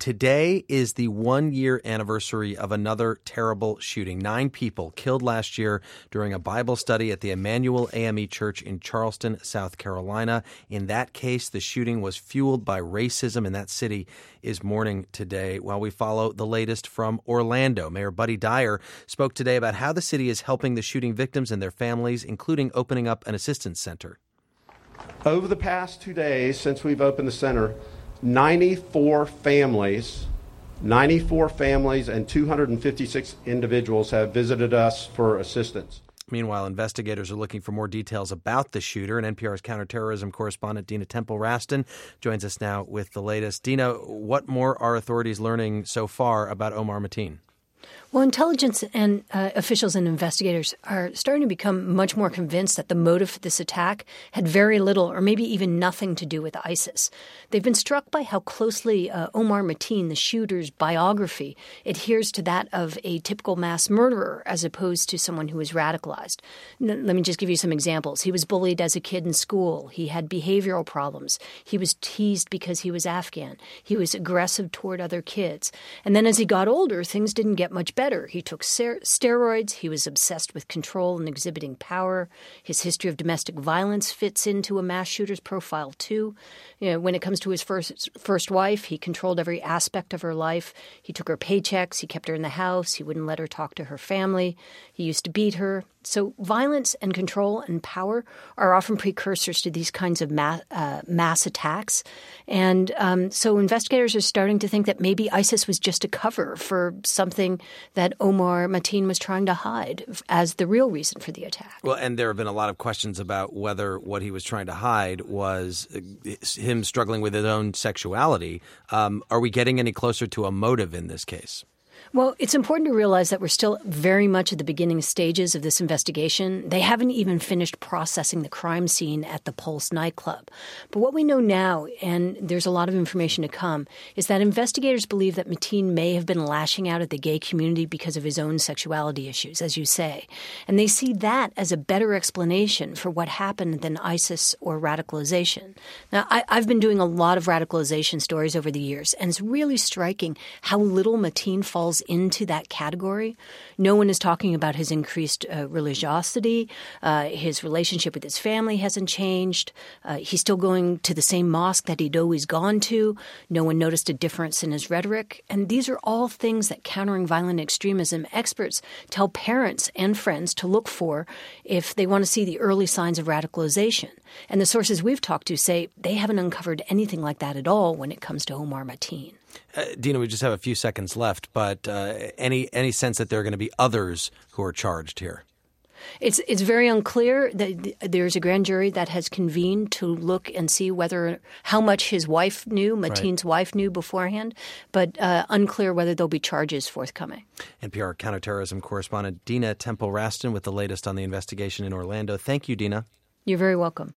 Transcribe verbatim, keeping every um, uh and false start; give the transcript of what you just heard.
today is the one-year anniversary of another terrible shooting. Nine people killed last year during a Bible study at the Emmanuel A M E Church in Charleston, South Carolina. In that case, the shooting was fueled by racism, and that city is mourning today. While we follow the latest from Orlando, Mayor Buddy Dyer spoke today about how the city is helping the shooting victims and their families, including opening up an assistance center. Over the past two days since we've opened the center, ninety-four families, ninety-four families and two hundred fifty-six individuals have visited us for assistance. Meanwhile, investigators are looking for more details about the shooter, and N P R's counterterrorism correspondent Dina Temple-Raston joins us now with the latest. Dina, what more are authorities learning so far about Omar Mateen? Well, intelligence and uh, officials and investigators are starting to become much more convinced that the motive for this attack had very little or maybe even nothing to do with ISIS. They've been struck by how closely uh, Omar Mateen, the shooter's biography, adheres to that of a typical mass murderer as opposed to someone who was radicalized. N- let me just give you some examples. He was bullied as a kid in school. He had behavioral problems. He was teased because he was Afghan. He was aggressive toward other kids. And then as he got older, things didn't get much better. He took ser- steroids. He was obsessed with control and exhibiting power. His history of domestic violence fits into a mass shooter's profile, too. You know, when it comes to his first first wife, he controlled every aspect of her life. He took her paychecks. He kept her in the house. He wouldn't let her talk to her family. He used to beat her. So violence and control and power are often precursors to these kinds of mass, uh, mass attacks. And um, so investigators are starting to think that maybe ISIS was just a cover for something that Omar Mateen was trying to hide as the real reason for the attack. Well, and there have been a lot of questions about whether what he was trying to hide was him struggling with his own sexuality. Um, are we getting any closer to a motive in this case? Well, it's important to realize that we're still very much at the beginning stages of this investigation. They haven't even finished processing the crime scene at the Pulse nightclub. But what we know now, and there's a lot of information to come, is that investigators believe that Mateen may have been lashing out at the gay community because of his own sexuality issues, as you say. And they see that as a better explanation for what happened than ISIS or radicalization. Now, I, I've been doing a lot of radicalization stories over the years, and it's really striking how little Mateen falls into that category. No one is talking about his increased uh, religiosity. Uh, his relationship with his family hasn't changed. Uh, he's still going to the same mosque that he'd always gone to. No one noticed a difference in his rhetoric. And these are all things that countering violent extremism experts tell parents and friends to look for if they want to see the early signs of radicalization. And the sources we've talked to say they haven't uncovered anything like that at all when it comes to Omar Mateen. Uh, Dina, we just have a few seconds left, but uh, any any sense that there are going to be others who are charged here? It's it's very unclear. That there's a grand jury that has convened to look and see whether how much his wife knew, Mateen's right. wife knew beforehand, but uh, unclear whether there'll be charges forthcoming. N P R counterterrorism correspondent Dina Temple-Raston with the latest on the investigation in Orlando. Thank you, Dina. You're very welcome.